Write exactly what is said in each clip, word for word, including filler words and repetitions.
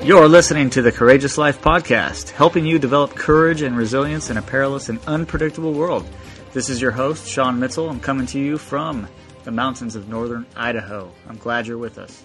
You're listening to the Courageous Life Podcast, helping you develop courage and resilience in a perilous and unpredictable world. This is your host, Sean Mitchell. I'm coming to you from the mountains of northern Idaho. I'm glad you're with us.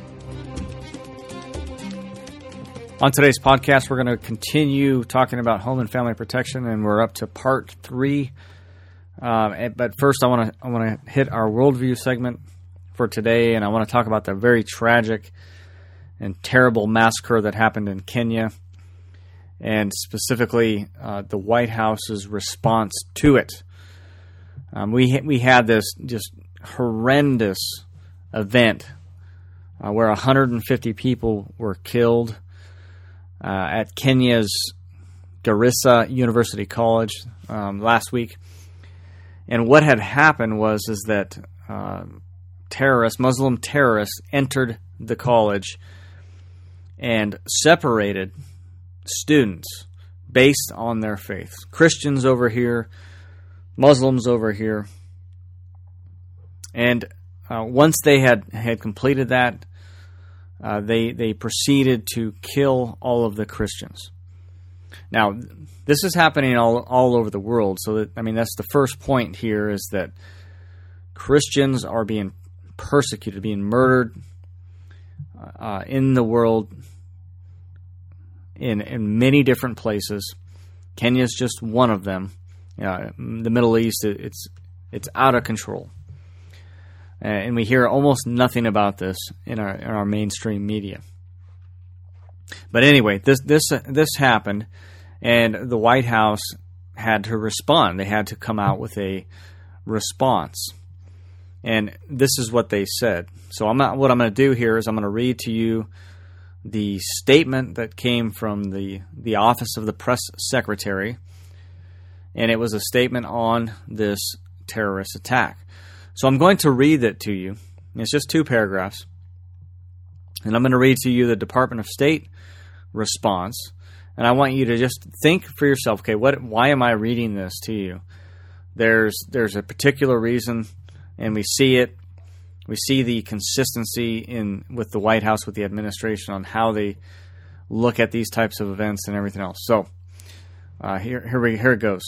On today's podcast, we're going to continue talking about home and family protection, and we're up to part three. Um, but first, I want to I want to hit our worldview segment for today, and I want to talk about the very tragic and terrible massacre that happened in Kenya, and specifically uh, the White House's response to it. Um, we we had this just horrendous event uh, where one hundred fifty people were killed uh, at Kenya's Garissa University College um, last week. And what had happened was is that uh, terrorists, Muslim terrorists, entered the college and separated students based on their faith. Christians over here, Muslims over here. And uh, once they had, had completed that, uh, they they proceeded to kill all of the Christians. Now, this is happening all, all over the world. So, that, I mean, that's the first point here is that Christians are being persecuted, being murdered uh, in the world in in many different places. Kenya is just one of them. Uh, the Middle East, it's it's out of control, uh, and we hear almost nothing about this in our in our mainstream media. But anyway, this this this happened, and the White House had to respond. They had to come out with a response, and this is what they said. So I'm not, what I'm going to do here is I'm going to read to you the statement that came from the, the Office of the Press Secretary, and it was a statement on this terrorist attack. So I'm going to read it to you. It's just two paragraphs, and I'm going to read to you the Department of State response, and I want you to just think for yourself, okay, what? Why am I reading this to you? There's there's a particular reason, and we see it. We see the consistency in with the White House, with the administration, on how they look at these types of events and everything else. So uh, here, here, we, here it goes.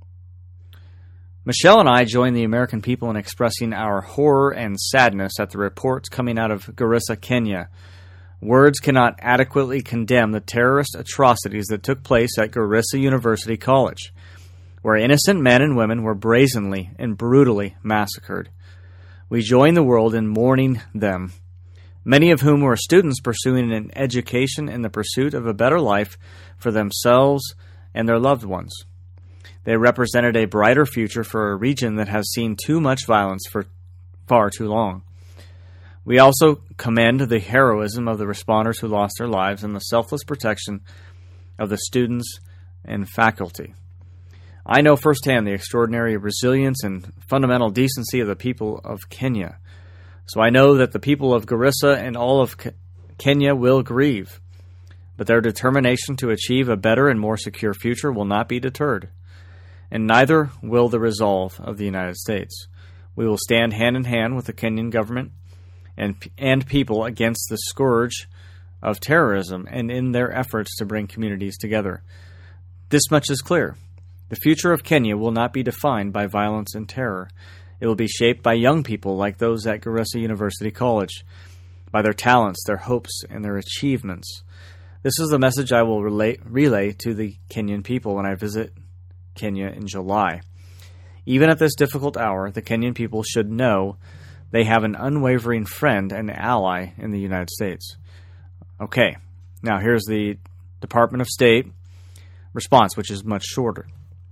Michelle and I join the American people in expressing our horror and sadness at the reports coming out of Garissa, Kenya. Words cannot adequately condemn the terrorist atrocities that took place at Garissa University College, where innocent men and women were brazenly and brutally massacred. We join the world in mourning them, many of whom were students pursuing an education in the pursuit of a better life for themselves and their loved ones. They represented a brighter future for a region that has seen too much violence for far too long. We also commend the heroism of the responders who lost their lives and the selfless protection of the students and faculty. I know firsthand the extraordinary resilience and fundamental decency of the people of Kenya. So I know that the people of Garissa and all of Ke- Kenya will grieve, but their determination to achieve a better and more secure future will not be deterred, and neither will the resolve of the United States. We will stand hand in hand with the Kenyan government and and people against the scourge of terrorism and in their efforts to bring communities together. This much is clear. The future of Kenya will not be defined by violence and terror. It will be shaped by young people like those at Garissa University College, by their talents, their hopes, and their achievements. This is the message I will relay, relay to the Kenyan people when I visit Kenya in July. Even at this difficult hour, the Kenyan people should know they have an unwavering friend and ally in the United States. Okay, now here's the Department of State response, which is much shorter.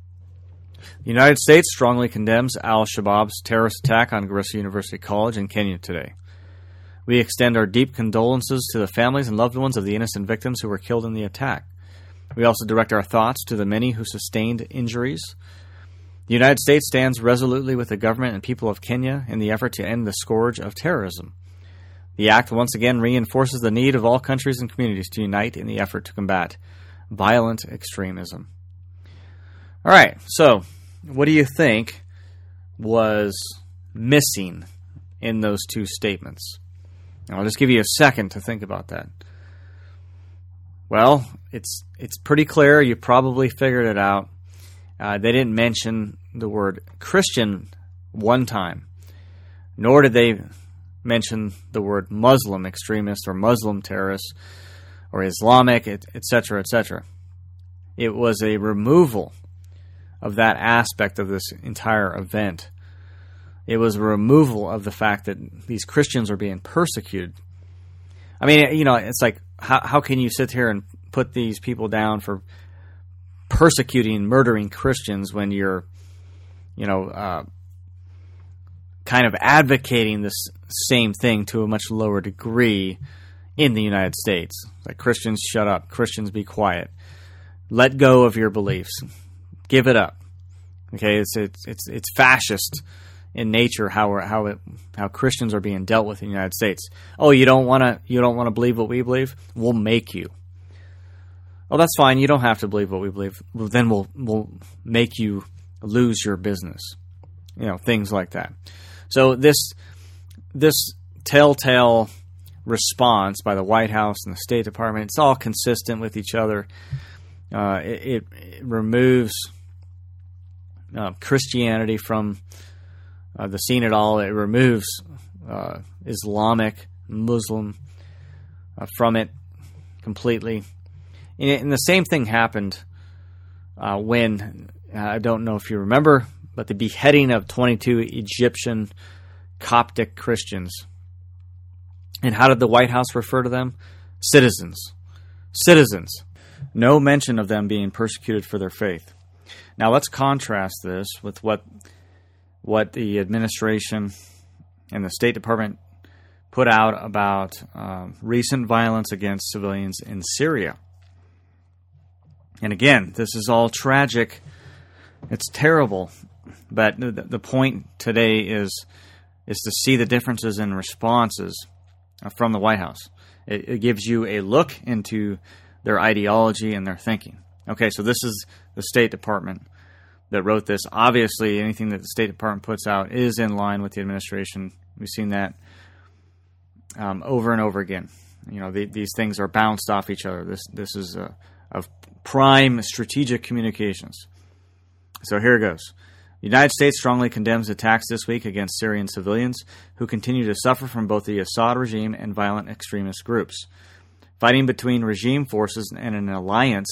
The United States strongly condemns al-Shabaab's terrorist attack on Garissa University College in Kenya today. We extend our deep condolences to the families and loved ones of the innocent victims who were killed in the attack. We also direct our thoughts to the many who sustained injuries. The United States stands resolutely with the government and people of Kenya in the effort to end the scourge of terrorism. The act once again reinforces the need of all countries and communities to unite in the effort to combat violent extremism. All right, so what do you think was missing in those two statements? I'll just give you a second to think about that. Well, it's it's pretty clear. You probably figured it out. Uh, they didn't mention the word Christian one time, nor did they mention the word Muslim extremist or Muslim terrorist or Islamic, et cetera, et cetera. It was a removal of that aspect of this entire event. It was a removal of the fact that these Christians are being persecuted. I mean, you know, it's like, how, how can you sit here and put these people down for persecuting, murdering Christians when you're, you know, uh, kind of advocating this same thing to a much lower degree in the United States? Like, Christians, shut up. Christians, be quiet. Let go of your beliefs. Give it up. Okay, it's it's it's, it's fascist in nature how we're, how it, how Christians are being dealt with in the United States. Oh, you don't want to you don't want to believe what we believe? We'll make you. Oh, that's fine. You don't have to believe what we believe. Well, then we'll we'll make you lose your business. You know, things like that. So this this telltale response by the White House and the State Department, it's all consistent with each other. Uh, it, it, it removes uh, Christianity from uh, the scene at all. It removes uh, Islamic, Muslim uh, from it completely. And, and the same thing happened uh, when, uh, I don't know if you remember, but the beheading of twenty-two Egyptian Coptic Christians. And how did the White House refer to them? Citizens. Citizens. No mention of them being persecuted for their faith. Now let's contrast this with what what the administration and the State Department put out about uh, recent violence against civilians in Syria. And again, this is all tragic. It's terrible. But the, the point today is is to see the differences in responses from the White House. It, it gives you a look into their ideology and their thinking. Okay, so this is the State Department that wrote this. Obviously, anything that the State Department puts out is in line with the administration. We've seen that um, over and over again. You know, the, these things are bounced off each other. This this is a, of prime strategic communications. So here it goes. The United States strongly condemns attacks this week against Syrian civilians who continue to suffer from both the Assad regime and violent extremist groups. Fighting between regime forces and an alliance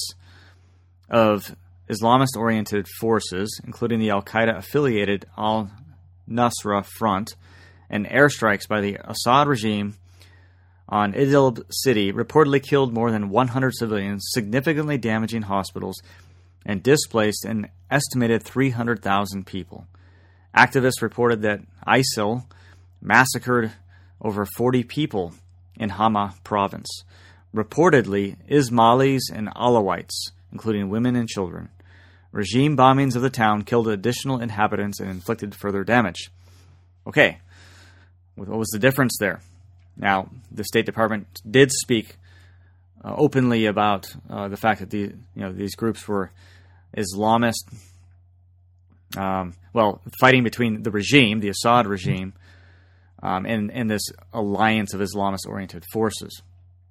of Islamist-oriented forces, including the al-Qaeda-affiliated al-Nusra Front, and airstrikes by the Assad regime on Idlib city reportedly killed more than one hundred civilians, significantly damaging hospitals, and displaced an estimated three hundred thousand people. Activists reported that ISIL massacred over forty people in Hama province. Reportedly, Ismailis and Alawites, including women and children. Regime bombings of the town killed additional inhabitants and inflicted further damage. Okay, what was the difference there? Now, the State Department did speak uh, openly about uh, the fact that the you know these groups were Islamist, um, well, fighting between the regime, the Assad regime, um, and, and this alliance of Islamist-oriented forces.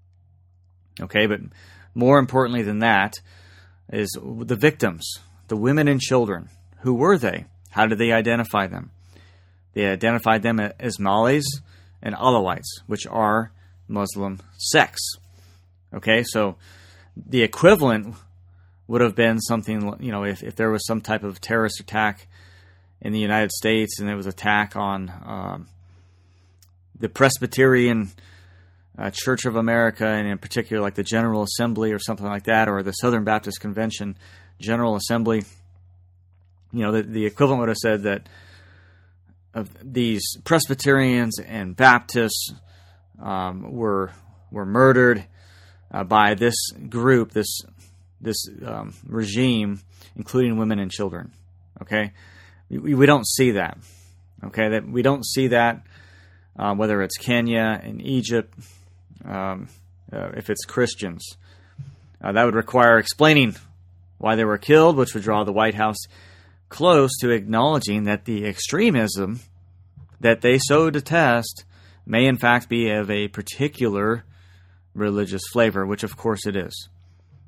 Okay, but more importantly than that is the victims, the women and children. Who were they? How did they identify them? They identified them as Ismailis and Alawites, which are Muslim sects. Okay, so the equivalent would have been something, you know, if, if there was some type of terrorist attack in the United States and there was an attack on um, the Presbyterian uh, Church of America, and in particular like the General Assembly or something like that, or the Southern Baptist Convention General Assembly, you know, the, the equivalent would have said that of these Presbyterians and Baptists um, were were murdered uh, by this group, this this um, regime, including women and children. Okay, we, we don't see that. Okay, that we don't see that uh, whether it's Kenya and Egypt, um, uh, if it's Christians, uh, that would require explaining why they were killed, which would draw the White House close to acknowledging that the extremism that they so detest may in fact be of a particular religious flavor, which of course it is.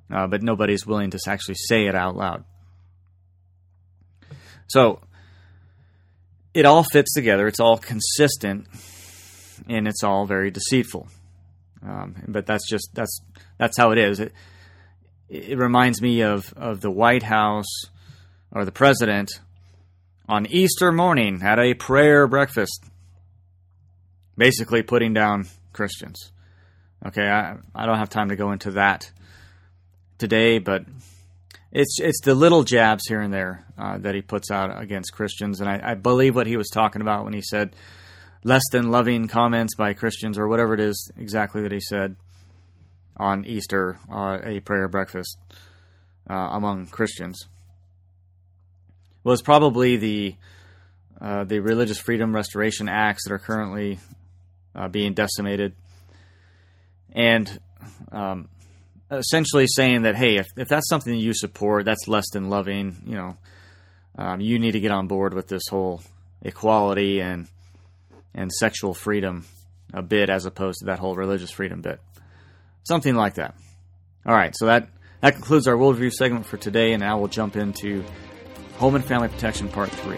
uh, but nobody's willing to actually say it out loud. So it all fits together. It's all consistent, and it's all very deceitful. Um, but that's just that's that's how it is. It, it reminds me of, of the White House or the president on Easter morning at a prayer breakfast, basically putting down Christians. Okay, I, I don't have time to go into that today, but it's it's the little jabs here and there uh, that he puts out against Christians, and I, I believe what he was talking about when he said less than loving comments by Christians, or whatever it is exactly that he said on Easter, uh, a prayer breakfast uh, among Christians, was probably the uh, the Religious Freedom Restoration Acts that are currently uh, being decimated, and um, essentially saying that, hey, if, if that's something that you support, that's less than loving. You know, um, you need to get on board with this whole equality and and sexual freedom a bit, as opposed to that whole religious freedom bit. Something like that. All right, so that, that concludes our worldview segment for today, and now we'll jump into Home and Family Protection Part three.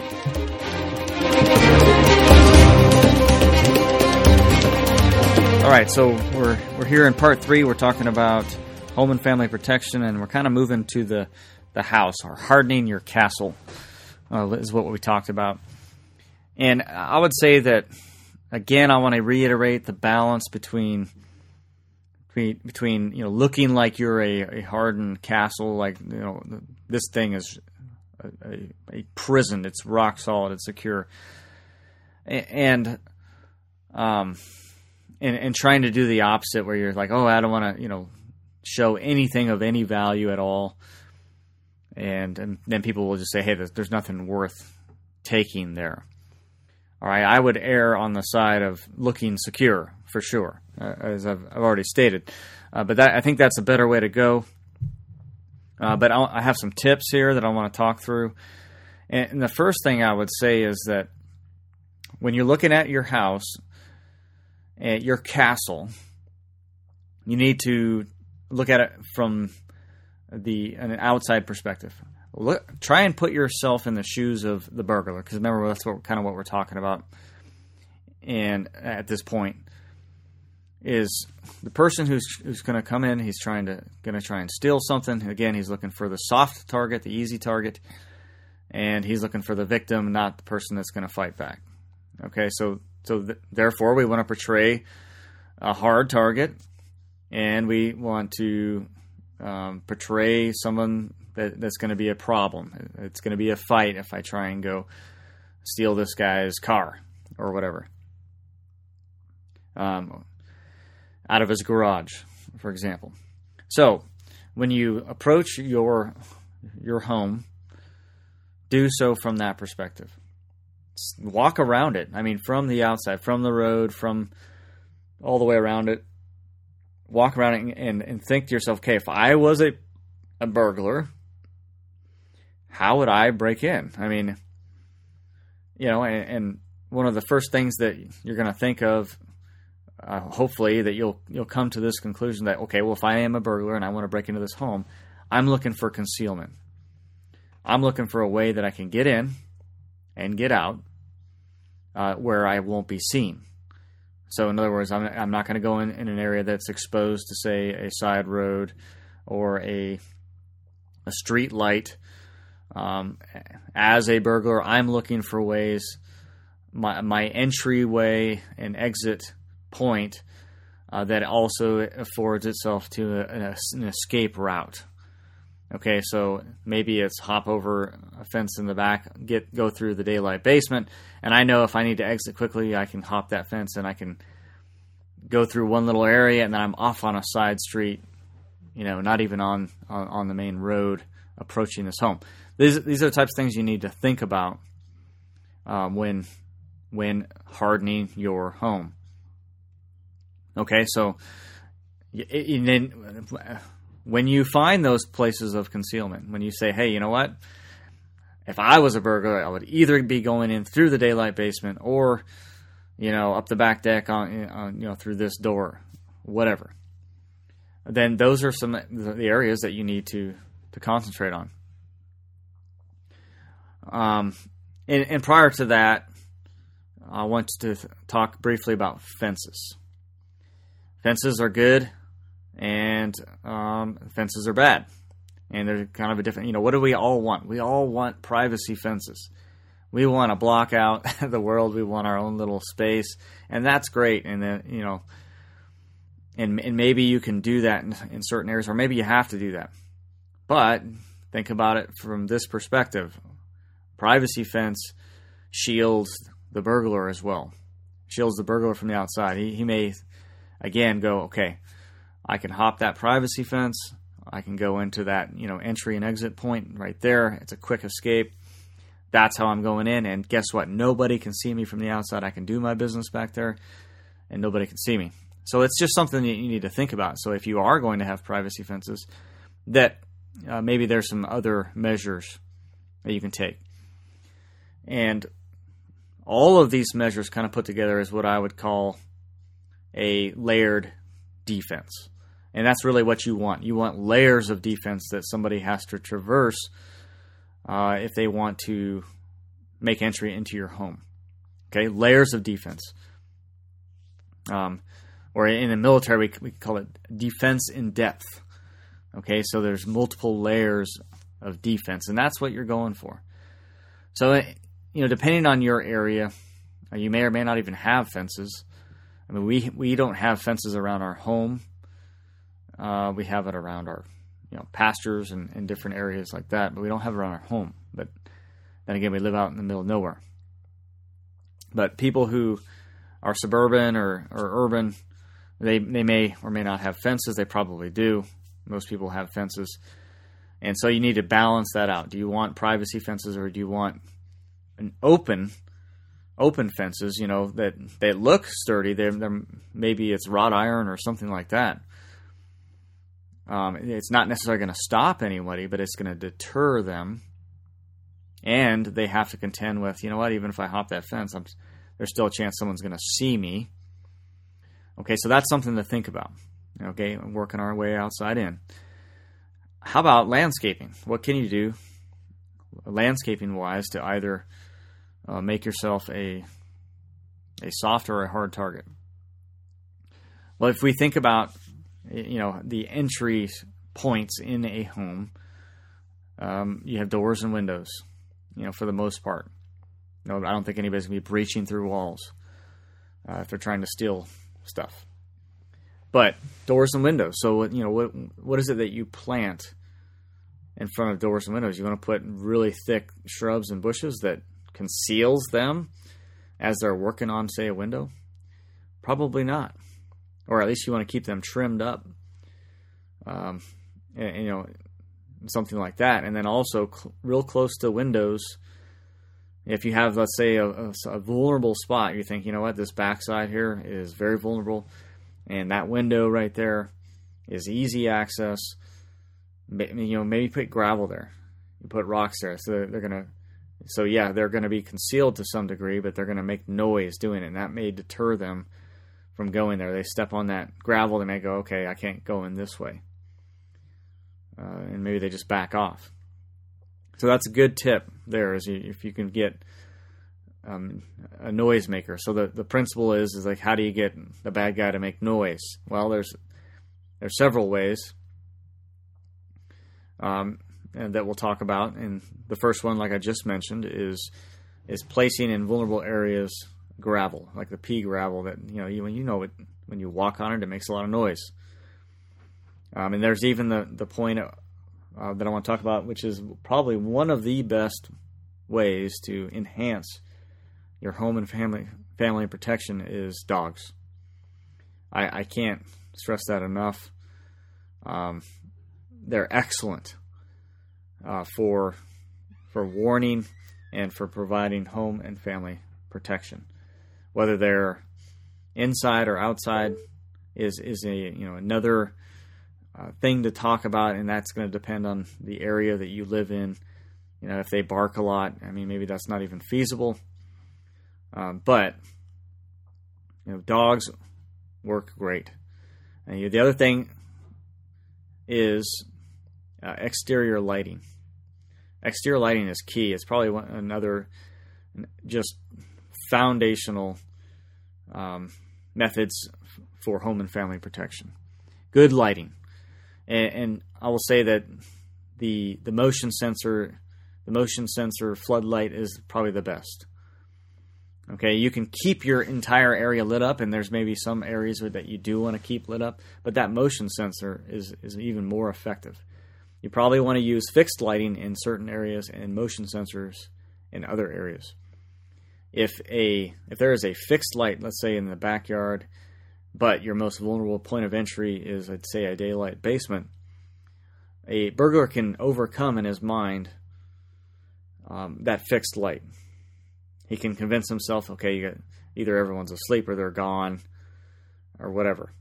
All right, so we're we're here in Part three. We're talking about Home and Family Protection, and we're kind of moving to the, the house, or hardening your castle, uh, is what we talked about. And I would say that, again, I want to reiterate the balance between between, between you know, looking like you're a, a hardened castle, like, you know, this thing is a, a, a prison. It's rock solid. It's secure, and um, and and trying to do the opposite, where you're like, oh, I don't want to, you know, show anything of any value at all, and and then people will just say, hey, there's, there's nothing worth taking there. All right, I would err on the side of looking secure, for sure, uh, as I've, I've already stated. Uh, but that, I think that's a better way to go. Uh, but I'll, I have some tips here that I want to talk through. And, and the first thing I would say is that when you're looking at your house, at your castle, you need to look at it from the an outside perspective. Look, try and put yourself in the shoes of the burglar, because remember, that's what kind of what we're talking about. And at this point, is the person who's who's going to come in. He's trying to going to try and steal something. Again, he's looking for the soft target, the easy target, and he's looking for the victim, not the person that's going to fight back. Okay, so so th- therefore, we want to portray a hard target, and we want to um, portray someone that, that's going to be a problem. It's going to be a fight if I try and go steal this guy's car or whatever, um, out of his garage, for example. So when you approach your your home, do so from that perspective. Walk around it. I mean, from the outside, from the road, from all the way around it. Walk around it and, and think to yourself, okay, if I was a, a burglar, how would I break in? I mean, you know, and, and one of the first things that you're going to think of, uh, hopefully, that you'll you'll come to this conclusion that, okay, well, if I am a burglar and I want to break into this home, I'm looking for concealment. I'm looking for a way that I can get in and get out uh, where I won't be seen. So, in other words, I'm, I'm not going to go in, in an area that's exposed to, say, a side road or a a street light. Um, as a burglar, I'm looking for ways, my my entryway and exit point uh, that also affords itself to a, an escape route. Okay, so maybe it's hop over a fence in the back, get go through the daylight basement, and I know if I need to exit quickly, I can hop that fence and I can go through one little area, and then I'm off on a side street, you know, not even on, on, on the main road approaching this home. These these are the types of things you need to think about um, when when hardening your home. Okay, so and then when you find those places of concealment, when you say, hey, you know what? If I was a burglar, I would either be going in through the daylight basement or, you know, up the back deck on, on you know, through this door, whatever. then those are some of the areas that you need to, to concentrate on. Um, and, and prior to that, I want to talk briefly about fences. Fences are good, and um, fences are bad. And they're kind of a different, you know, what do we all want? We all want privacy fences. We want to block out the world. We want our own little space. And that's great. And then, you know, and, and maybe you can do that in, in certain areas, or maybe you have to do that. But think about it from this perspective. Privacy fence shields the burglar as well. Shields the burglar from the outside. He, he may, again, go, okay, I can hop that privacy fence. I can go into that, you know, entry and exit point right there. It's a quick escape. That's how I'm going in. And guess what? Nobody can see me from the outside. I can do my business back there, and nobody can see me. So it's just something that you need to think about. So if you are going to have privacy fences, that uh, maybe there's some other measures that you can take. And all of these measures kind of put together is what I would call a layered defense. And that's really what you want. You want layers of defense that somebody has to traverse uh, if they want to make entry into your home. Okay, layers of defense. Um, or in the military, we, we call it defense in depth. Okay, so there's multiple layers of defense, and that's what you're going for. So, you know, depending on your area, you may or may not even have fences. I mean, we we don't have fences around our home. Uh, we have it around our, you know, pastures and, and different areas like that, but we don't have it around our home. But then again, we live out in the middle of nowhere. But people who are suburban or, or urban, they they may or may not have fences. They probably do. Most people have fences. And so you need to balance that out. Do you want privacy fences, or do you want an open open fences, you know, that they look sturdy? They're, they're, maybe it's wrought iron or something like that. Um, it's not necessarily going to stop anybody, but it's going to deter them. And they have to contend with, you know what, even if I hop that fence, I'm, there's still a chance someone's going to see me. Okay, so that's something to think about. Okay, working our way outside in. How about landscaping? What can you do landscaping-wise to either uh, make yourself a a soft or a hard target? Well, if we think about, you know, the entry points in a home, um, you have doors and windows, you know, for the most part. No, I don't think anybody's going to be breaching through walls uh, if they're trying to steal stuff. But doors and windows. So, you know, what what is it that you plant in front of doors and windows? You want to put really thick shrubs and bushes that conceals them as they're working on, say, a window? Probably not. Or at least you want to keep them trimmed up. Um, and, and, you know, something like that. And then also cl- real close to windows, if you have, let's say, a, a, a vulnerable spot, you think, you know what, this backside here is very vulnerable, and that window right there is easy access. You know, maybe put gravel there, you put rocks there, so they're, they're gonna. So yeah, they're going to be concealed to some degree, but they're going to make noise doing it, and that may deter them from going there. They step on that gravel, they may go, okay, I can't go in this way, uh, and maybe they just back off. So that's a good tip there, is if you can get um, a noise maker. So the, the principle is is like, how do you get the bad guy to make noise? Well, there's there's several ways um, and that we'll talk about. And the first one, like I just mentioned, is is placing in vulnerable areas gravel, like the pea gravel that, you know, you, when you know it, when you walk on it, it makes a lot of noise. Um, and there's even the the point of, Uh, that I want to talk about, which is probably one of the best ways to enhance your home and family family protection, is dogs. I, I can't stress that enough. Um, they're excellent uh, for for warning and for providing home and family protection. Whether they're inside or outside is is a you know another Uh, thing to talk about, and that's going to depend on the area that you live in. You know, if they bark a lot, I mean, maybe that's not even feasible. Um, but you know, dogs work great. And you know, the other thing is uh, exterior lighting. Exterior lighting is key. It's probably one, another just foundational um, methods for home and family protection. Good lighting. And, and I will say that the the motion sensor, the motion sensor floodlight is probably the best. Okay, you can keep your entire area lit up, and there's maybe some areas that you do want to keep lit up, but that motion sensor is, is even more effective. You probably want to use fixed lighting in certain areas and motion sensors in other areas. If a if there is a fixed light, let's say in the backyard, but your most vulnerable point of entry is, I'd say, a daylight basement, a burglar can overcome in his mind um, that fixed light. He can convince himself, okay, you got, either everyone's asleep or they're gone or whatever.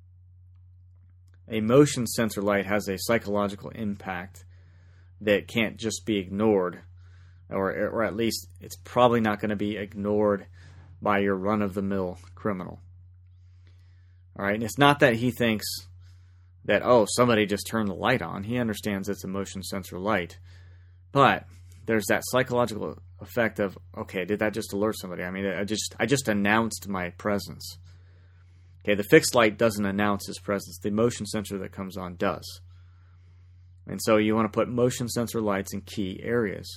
A motion sensor light has a psychological impact that can't just be ignored, or or at least it's probably not going to be ignored by your run-of-the-mill criminal. All right, and it's not that he thinks that, oh, somebody just turned the light on. He understands it's a motion sensor light, but there's that psychological effect of, okay, did that just alert somebody? I mean, I just I just announced my presence. Okay, the fixed light doesn't announce his presence. The motion sensor that comes on does. And so you want to put motion sensor lights in key areas.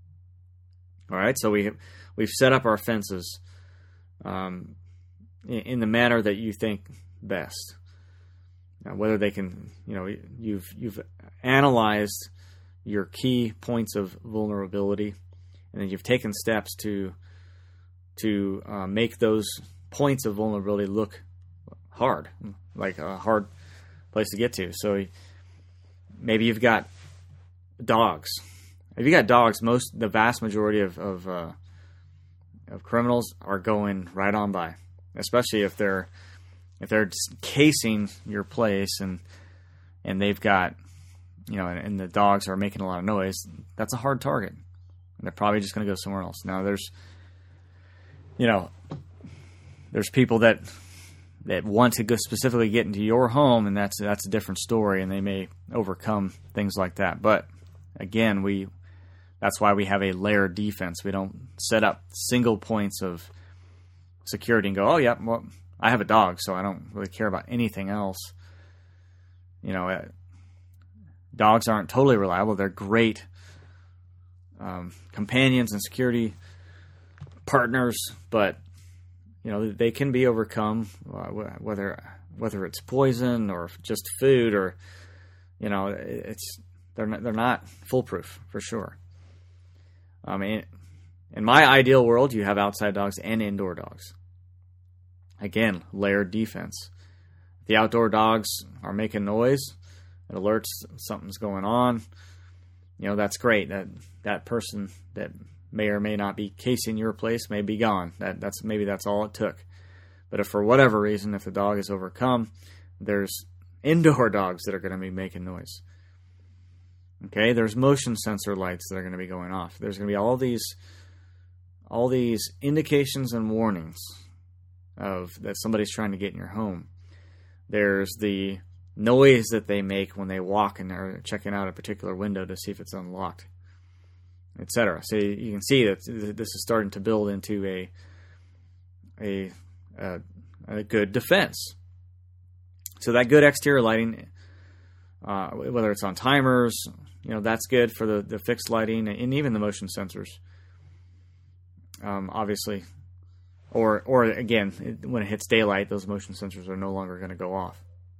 All right, so we we've set up our fences um, in, in the manner that you think best. Now, whether they can, you know, you've you've analyzed your key points of vulnerability, and then you've taken steps to to uh, make those points of vulnerability look hard, like a hard place to get to. So maybe you've got dogs. If you got dogs, most the vast majority of of, uh, of criminals are going right on by, especially if they're if they're casing your place and and they've got, you know, and, and the dogs are making a lot of noise. That's a hard target. They're probably just going to go somewhere else. Now, there's, you know, there's people that that want to go specifically get into your home, and that's that's a different story, and they may overcome things like that. But again, we that's why we have a layered defense. We don't set up single points of security and go, oh yeah, well, I have a dog, so I don't really care about anything else. You know, uh, dogs aren't totally reliable. They're great um, companions and security partners, but you know, they can be overcome, uh, whether whether it's poison or just food, or you know, it's they're not, they're not foolproof for sure. I mean, in my ideal world, you have outside dogs and indoor dogs. Again, layered defense. The outdoor dogs are making noise. It alerts something's going on. You know, that's great. That that person that may or may not be casing your place may be gone. That that's maybe that's all it took. But if for whatever reason, if the dog is overcome, there's indoor dogs that are going to be making noise. Okay, there's motion sensor lights that are going to be going off. There's going to be all these all these indications and warnings of that somebody's trying to get in your home. There's the noise that they make when they walk and are checking out a particular window to see if it's unlocked, et cetera. So you can see that this is starting to build into a a a, a good defense. So that good exterior lighting, uh, whether it's on timers, you know, that's good for the, the fixed lighting and even the motion sensors. Um, obviously, or or again, it, when it hits daylight, those motion sensors are no longer going to go off.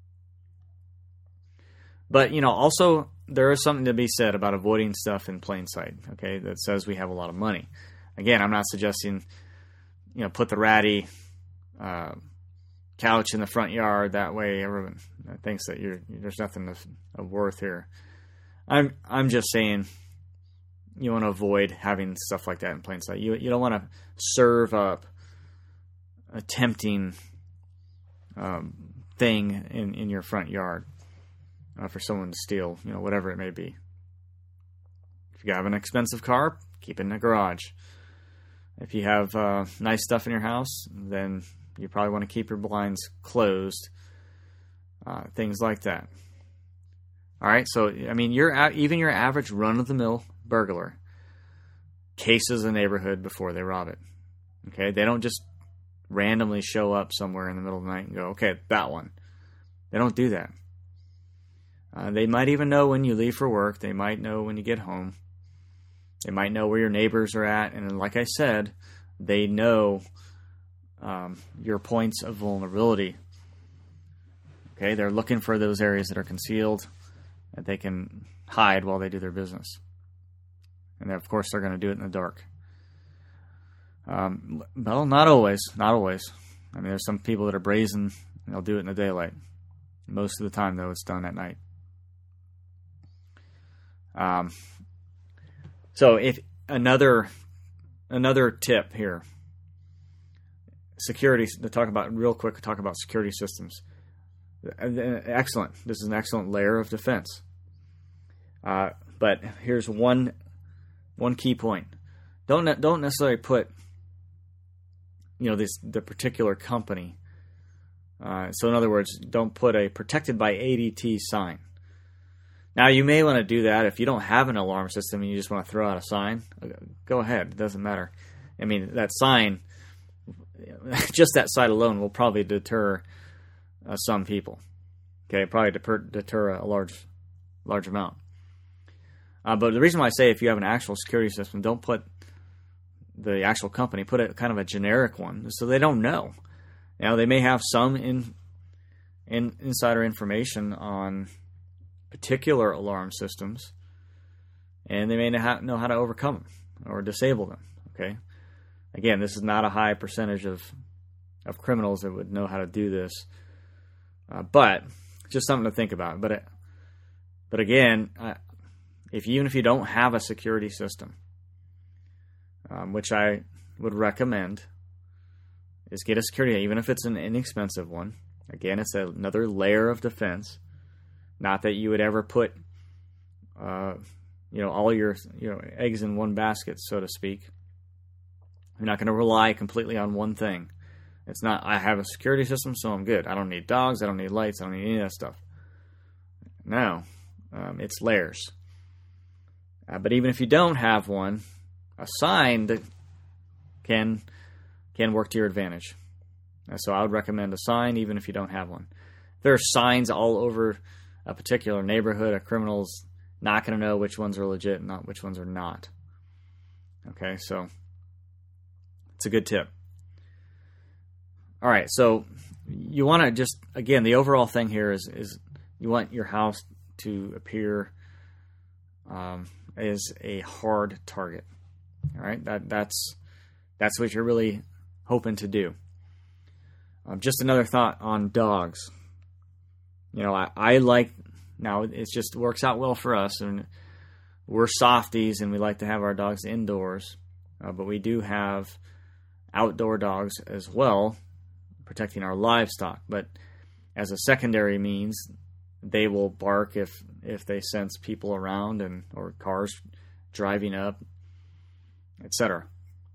But, you know, also there is something to be said about avoiding stuff in plain sight, okay, that says we have a lot of money. Again, I'm not suggesting, you know, put the ratty uh, couch in the front yard. That way everyone thinks that you're, there's nothing of, of worth here. I'm I'm just saying you want to avoid having stuff like that in plain sight. You, you don't want to serve up a tempting um, thing in, in your front yard. Uh, for someone to steal, you know, whatever it may be. If you have an expensive car, keep it in the garage. If you have uh, nice stuff in your house, then you probably want to keep your blinds closed. Uh, things like that. All right, so I mean, your even your average run-of-the-mill burglar cases a neighborhood before they rob it. Okay, they don't just randomly show up somewhere in the middle of the night and go, okay, that one. They don't do that. Uh, they might even know when you leave for work. They might know when you get home. They might know where your neighbors are at. And like I said, they know um, your points of vulnerability. Okay, they're looking for those areas that are concealed that they can hide while they do their business. And of course, they're going to do it in the dark. Um, well, not always. Not always. I mean, there's some people that are brazen, and they'll do it in the daylight. Most of the time, though, it's done at night. Um, so, if another another tip here, security. To talk about real quick, talk about security systems. Excellent. This is an excellent layer of defense. Uh, but here's one one key point. Don't don't necessarily put, you know, this the particular company. Uh, so in other words, don't put a protected by A D T sign. Now you may want to do that if you don't have an alarm system and you just want to throw out a sign. Go ahead. It doesn't matter. I mean, that sign, just that side alone will probably deter uh, some people. Okay, probably deter, deter a large large amount. Uh, but the reason why I say if you have an actual security system, don't put the actual company, put it kind of a generic one, so they don't know. Now they may have some in, in insider information on particular alarm systems, and they may not know how to overcome them or disable them. Okay, again, this is not a high percentage of of criminals that would know how to do this, uh, but just something to think about. But it, but again, uh, if even if you don't have a security system, um, which I would recommend, is get a security, even if it's an inexpensive one. Again, it's another layer of defense. Not that you would ever put, uh, you know, all your you know eggs in one basket, so to speak. You're not going to rely completely on one thing. It's not, I have a security system, so I'm good. I don't need dogs. I don't need lights. I don't need any of that stuff. No, um, it's layers. Uh, but even if you don't have one, a sign that can can work to your advantage. Uh, so I would recommend a sign, even if you don't have one. There are signs all over a particular neighborhood. A criminal's not going to know which ones are legit and not which ones are not. Okay, so it's a good tip. All right, so you want to just, again, the overall thing here is is you want your house to appear um, as a hard target. All right, that that's that's what you're really hoping to do. Um, just another thought on dogs. You know, I, I like, now it just works out well for us, and we're softies and we like to have our dogs indoors, uh, but we do have outdoor dogs as well, protecting our livestock. But as a secondary means, they will bark if if they sense people around and or cars driving up, et cetera.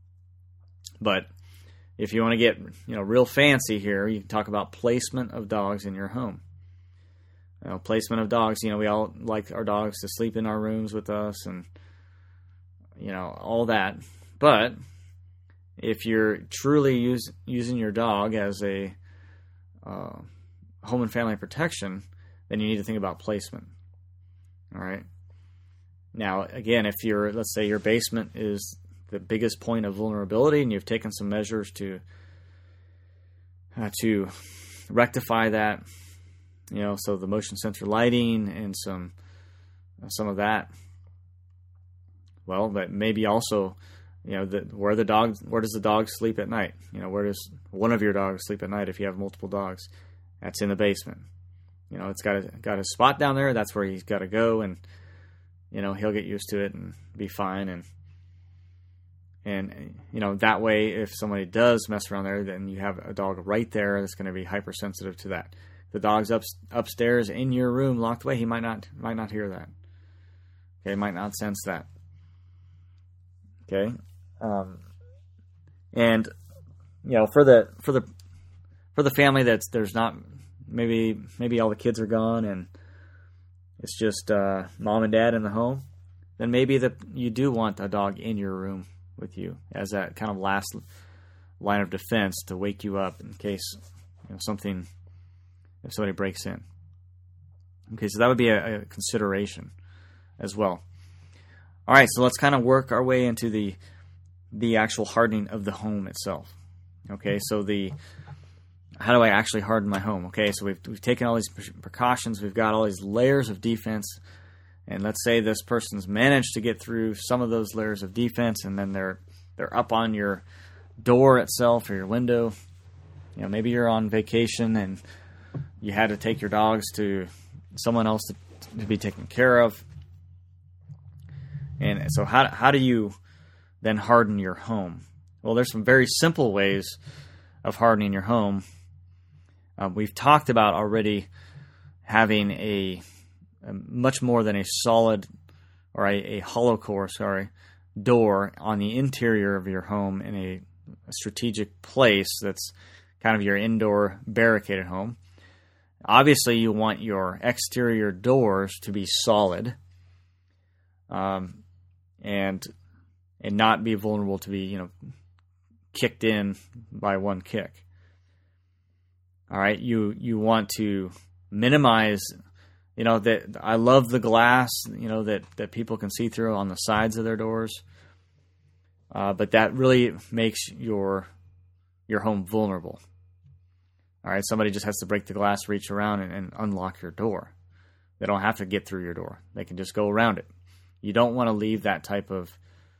But if you want to get, you know, real fancy here, you can talk about placement of dogs in your home. You know, placement of dogs, you know, we all like our dogs to sleep in our rooms with us and, you know, all that. But if you're truly use, using your dog as a uh, home and family protection, then you need to think about placement. All right. Now, again, if you're, let's say your basement is the biggest point of vulnerability and you've taken some measures to uh, to rectify that, you know, so the motion sensor lighting and some some of that, well, but maybe also, you know, the, where the dog, where does the dog sleep at night? You know, where does one of your dogs sleep at night if you have multiple dogs? That's in the basement. You know, it's got a got a spot down there. That's where he's got to go, and you know he'll get used to it and be fine. And and you know that way, if somebody does mess around there, then you have a dog right there that's going to be hypersensitive to that. The dog's up upstairs in your room, locked away. He might not might not hear that. Okay, might not sense that. Okay, um, and you know for the for the for the family that's there's not maybe maybe all the kids are gone and it's just uh, mom and dad in the home, then maybe the, you do want a dog in your room with you as that kind of last line of defense to wake you up in case you know, something, if somebody breaks in. Okay, so that would be a, a consideration as well. All right, so let's kind of work our way into the the actual hardening of the home itself. Okay, so the how do I actually harden my home? Okay, so we've we've taken all these precautions, we've got all these layers of defense, and let's say this person's managed to get through some of those layers of defense, and then they're they're up on your door itself or your window. You know, maybe you're on vacation and you had to take your dogs to someone else to, to be taken care of. And so how how do you then harden your home? Well, there's some very simple ways of hardening your home. Uh, we've talked about already having a, a much more than a solid or a, a hollow core, sorry, door on the interior of your home in a, a strategic place that's kind of your indoor barricaded home. Obviously, you want your exterior doors to be solid, um, and and not be vulnerable to be, you know, kicked in by one kick. All right, you you want to minimize, you know, that I love the glass, you know, that, that people can see through on the sides of their doors, uh, but that really makes your your home vulnerable. All right, somebody just has to break the glass, reach around, and, and unlock your door. They don't have to get through your door. They can just go around it. You don't want to leave that type of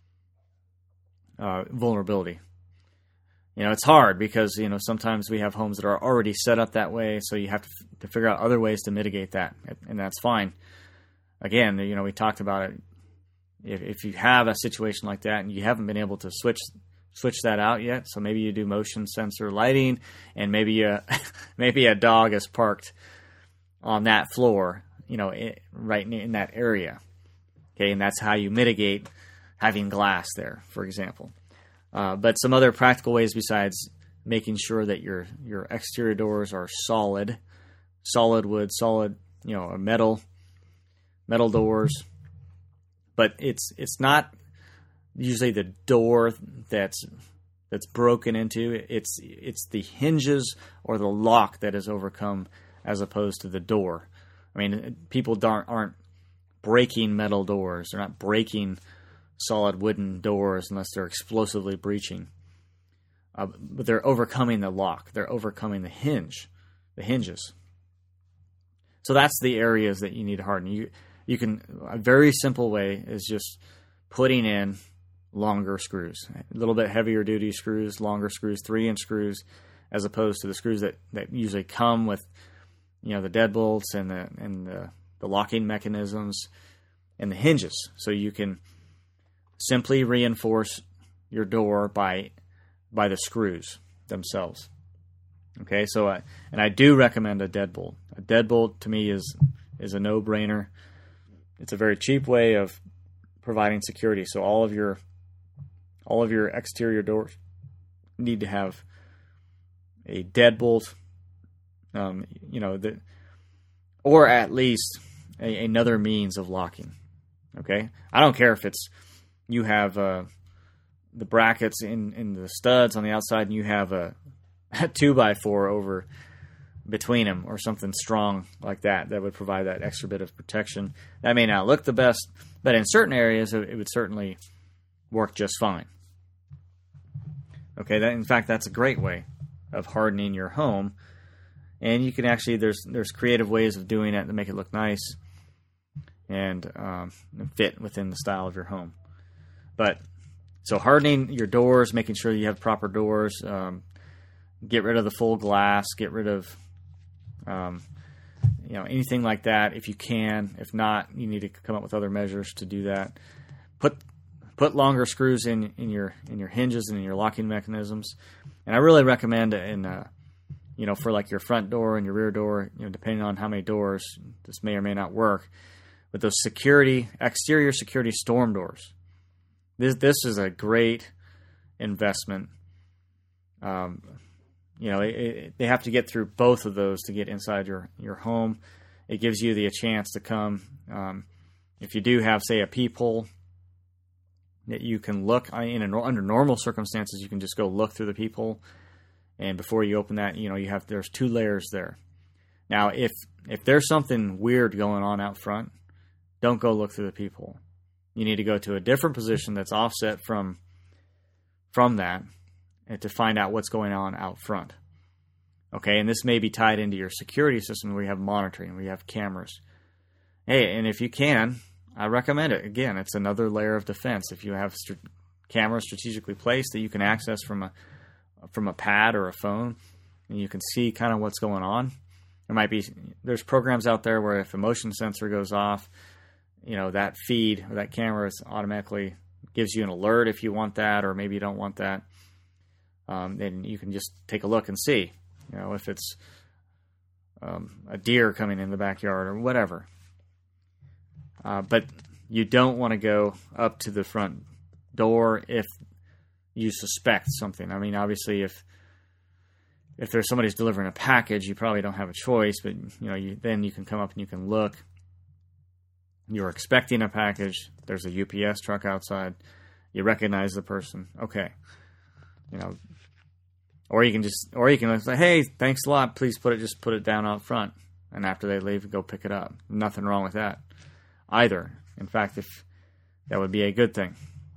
uh, vulnerability. You know, it's hard because, you know, sometimes we have homes that are already set up that way, so you have to, f- to figure out other ways to mitigate that, and that's fine. Again, you know, we talked about it. If, if you have a situation like that and you haven't been able to switch switch that out yet, so maybe you do motion sensor lighting, and maybe a, maybe a dog is parked on that floor, you know, it, right in, in that area. Okay, and that's how you mitigate having glass there, for example. Uh, but some other practical ways besides making sure that your your exterior doors are solid, solid wood, solid, you know, metal, metal doors. But it's it's not usually the door that's that's broken into. It's it's the hinges or the lock that is overcome as opposed to the door. I mean, people aren't aren't breaking metal doors. They're not breaking solid wooden doors unless they're explosively breaching. Uh, but they're overcoming the lock. They're overcoming the hinge, the hinges. So that's the areas that you need to harden. You you can a very simple way is just putting in longer screws, a little bit heavier duty screws, longer screws, three inch screws, as opposed to the screws that, that usually come with, you know, the deadbolts and the and the, the locking mechanisms and the hinges. So you can simply reinforce your door by by the screws themselves. Okay, so I, and I do recommend a deadbolt. A deadbolt to me is is a no-brainer. It's a very cheap way of providing security. So all of your all of your exterior doors need to have a deadbolt, um, you know, the, or at least a, another means of locking. Okay, I don't care if it's you have uh, the brackets in, in the studs on the outside, and you have a, a two by four over between them, or something strong like that that would provide that extra bit of protection. That may not look the best, but in certain areas, it, it would certainly work just fine. Okay, that in fact, that's a great way of hardening your home, and you can actually there's there's creative ways of doing it to make it look nice and um, fit within the style of your home. But so hardening your doors, making sure you have proper doors, um, get rid of the full glass, get rid of um, you know anything like that if you can. If not, you need to come up with other measures to do that. Put put longer screws in, in your in your hinges and in your locking mechanisms. And I really recommend in uh, you know for like your front door and your rear door, you know depending on how many doors, this may or may not work. But those security exterior security storm doors. This this is a great investment. Um, you know, it, it, they have to get through both of those to get inside your, your home. it gives you the a chance to come. Um, if you do have, say, a peephole that you can look in a, under normal circumstances, you can just go look through the peephole, and before you open that, you know, you have there's two layers there. Now, if if there's something weird going on out front, don't go look through the peephole. You need to go to a different position that's offset from from that, and to find out what's going on out front. Okay, and this may be tied into your security system where you have monitoring, where you have cameras. Hey, and if you can, I recommend it. Again, it's another layer of defense. If you have st- cameras strategically placed that you can access from a from a pad or a phone, and you can see kind of what's going on. There might be there's programs out there where if a motion sensor goes off, you know, that feed or that camera is automatically gives you an alert if you want that, or maybe you don't want that. Um, then you can just take a look and see, you know, if it's um, a deer coming in the backyard or whatever. Uh, but you don't want to go up to the front door if you suspect something. I mean, obviously, if if there's somebody's delivering a package, you probably don't have a choice. But you know, you, then you can come up and you can look. You're expecting a package. There's a U P S truck outside. You recognize the person. Okay, you know, or you can just, or you can say, "Hey, thanks a lot. Please put it, just put it down out front." And after they leave, go pick it up. Nothing wrong with that either. In fact, if that would be a good thing.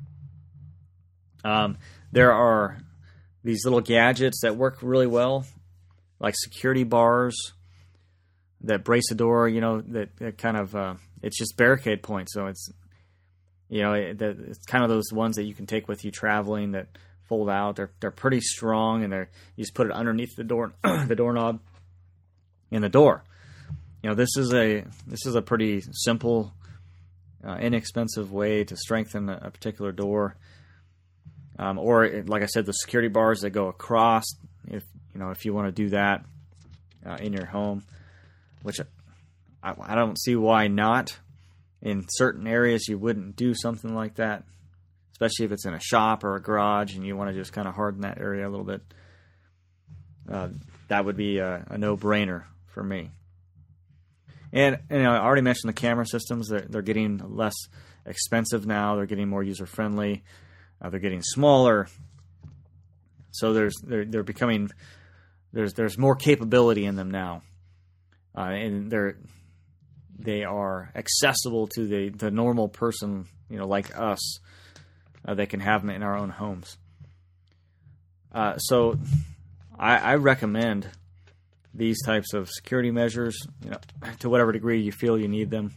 Um, there are these little gadgets that work really well, like security bars that brace a door. You know, that, that kind of uh, it's just barricade points. So it's you know it, it's kind of those ones that you can take with you traveling that fold out. They're they're pretty strong, and they're you just put it underneath the door the doorknob in the door. You know, this is a this is a pretty simple, uh, inexpensive way to strengthen a, a particular door. Um, or, like I said, the security bars that go across. If you know, if you want to do that uh, in your home, which I, I don't see why not. In certain areas, you wouldn't do something like that, especially if it's in a shop or a garage and you want to just kind of harden that area a little bit. Uh, that would be a, a no-brainer for me. And, and you know, I already mentioned the camera systems. They're, they're getting less expensive now. They're getting more user-friendly. Uh, they're getting smaller. So there's they're, they're becoming there's there's more capability in them now, uh, and they're they are accessible to the, the normal person, you know, like us. Uh, they can have them in our own homes. Uh, so I, I recommend these types of security measures, you know, to whatever degree you feel you need them.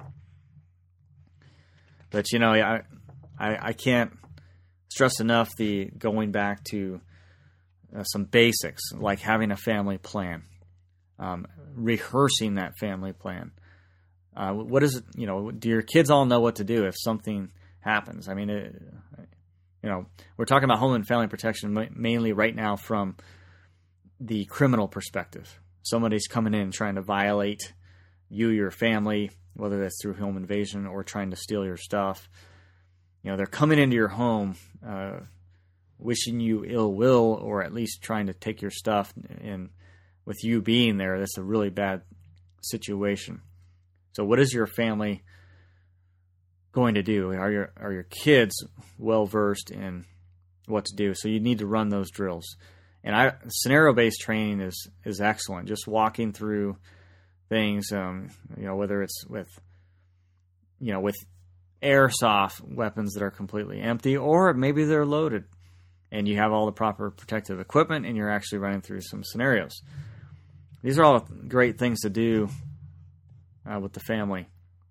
But you know, I I, I can't stress enough the going back to uh, some basics, like having a family plan, um, rehearsing that family plan. Uh, what is it? You know, do your kids all know what to do if something happens? I mean, it, you know, we're talking about home and family protection mainly right now from the criminal perspective. Somebody's coming in trying to violate you, your family, whether that's through home invasion or trying to steal your stuff. You know, they're coming into your home, uh, wishing you ill will, or at least trying to take your stuff. And with you being there, that's a really bad situation. So, what is your family going to do? Are your are your kids well versed in what to do? So, you need to run those drills. And I scenario based training is is excellent. Just walking through things, um, you know, whether it's with, you know, with airsoft weapons that are completely empty, or maybe they're loaded and you have all the proper protective equipment and you're actually running through some scenarios. These are all great things to do uh, with the family.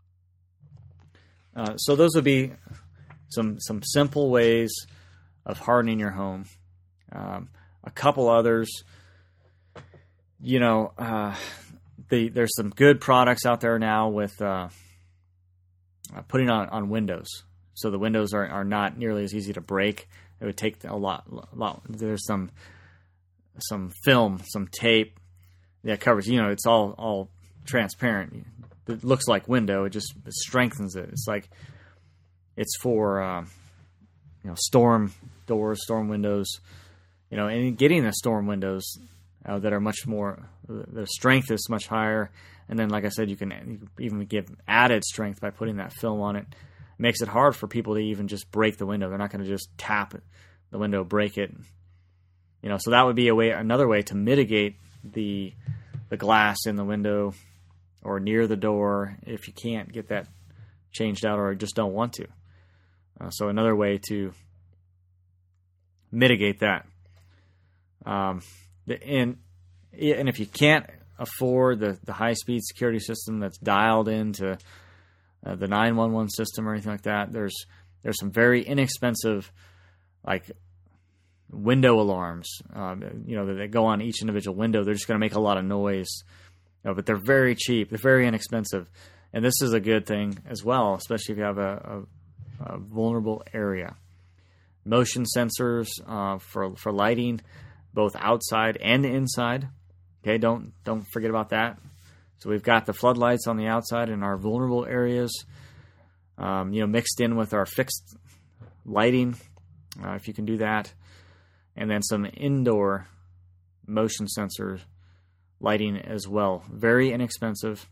Uh, so those would be some some simple ways of hardening your home. Um, a couple others, you know, uh, the, there's some good products out there now with uh, Uh, putting on, on windows, so the windows are, are not nearly as easy to break. It would take a lot, lot. There's some some film, some tape that covers. You know, it's all all transparent. It looks like window. It just it strengthens it. It's like it's for uh, you know storm doors, storm windows. You know, and getting the storm windows uh, that are much more, the strength is much higher. And then, like I said, you can, you can even give added strength by putting that film on it. It makes it hard for people to even just break the window. They're not going to just tap the window, break it. You know, so that would be a way, another way to mitigate the the glass in the window or near the door if you can't get that changed out or just don't want to. Uh, so another way to mitigate that. Um, and and if you can't afford the, the high-speed security system that's dialed into uh, the nine one one system or anything like that, there's there's some very inexpensive, like, window alarms, um, you know, that go on each individual window. They're just going to make a lot of noise, you know, but they're very cheap. They're very inexpensive. And this is a good thing as well, especially if you have a, a, a vulnerable area. Motion sensors uh, for for lighting, both outside and inside. Okay, don't don't forget about that. So we've got the floodlights on the outside in our vulnerable areas, um, you know, mixed in with our fixed lighting, uh, if you can do that. And then some indoor motion sensor lighting as well. Very inexpensive.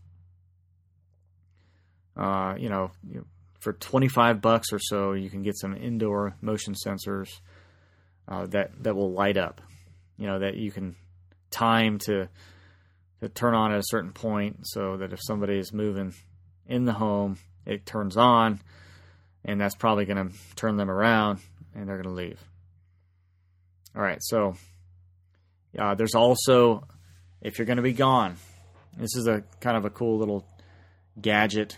Uh, you know, for twenty-five bucks or so, you can get some indoor motion sensors uh, that that will light up. You know, that you can time to to turn on at a certain point, so that if somebody is moving in the home, it turns on, and that's probably going to turn them around, and they're going to leave. All right, so uh, there's also, if you're going to be gone, this is a kind of a cool little gadget.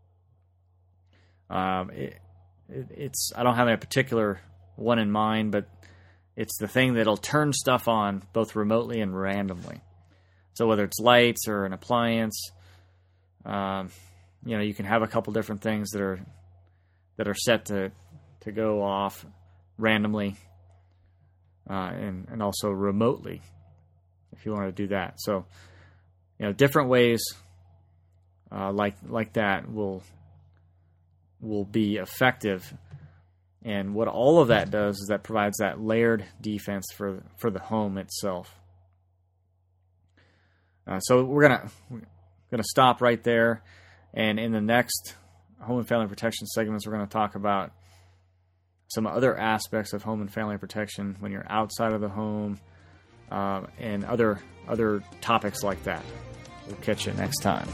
Um, it, it, it's I don't have a particular one in mind, but it's the thing that'll turn stuff on both remotely and randomly. So whether it's lights or an appliance, um, you know, you can have a couple different things that are that are set to to go off randomly. Uh, and, and also remotely, if you want to do that. So, you know, different ways uh, like like that will will be effective. And what all of that does is that provides that layered defense for for the home itself. Uh, so we're gonna we're gonna stop right there, and in the next home and family protection segments, we're going to talk about some other aspects of home and family protection when you're outside of the home, uh, and other other topics like that. We'll catch you next time.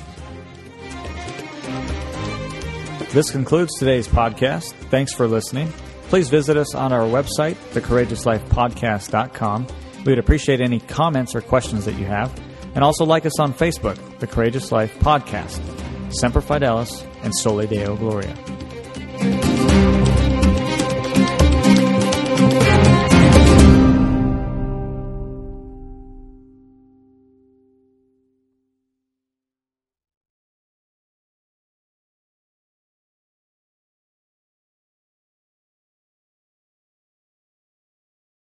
This concludes today's podcast. Thanks for listening. Please visit us on our website, the courageous life podcast dot com. We would appreciate any comments or questions that you have. And also like us on Facebook, The Courageous Life Podcast. Semper Fidelis and Soli Deo Gloria.